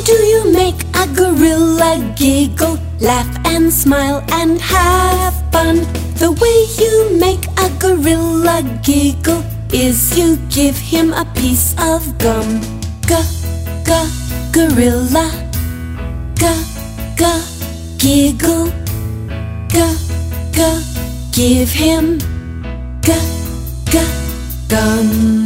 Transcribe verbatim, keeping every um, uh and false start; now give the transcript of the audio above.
do you make a gorilla giggle, laugh and smile and have fun? The way you make a gorilla giggle is you give him a piece of gum. G, g, gorilla. G, g, giggle. G, g, give him. G, g, gum.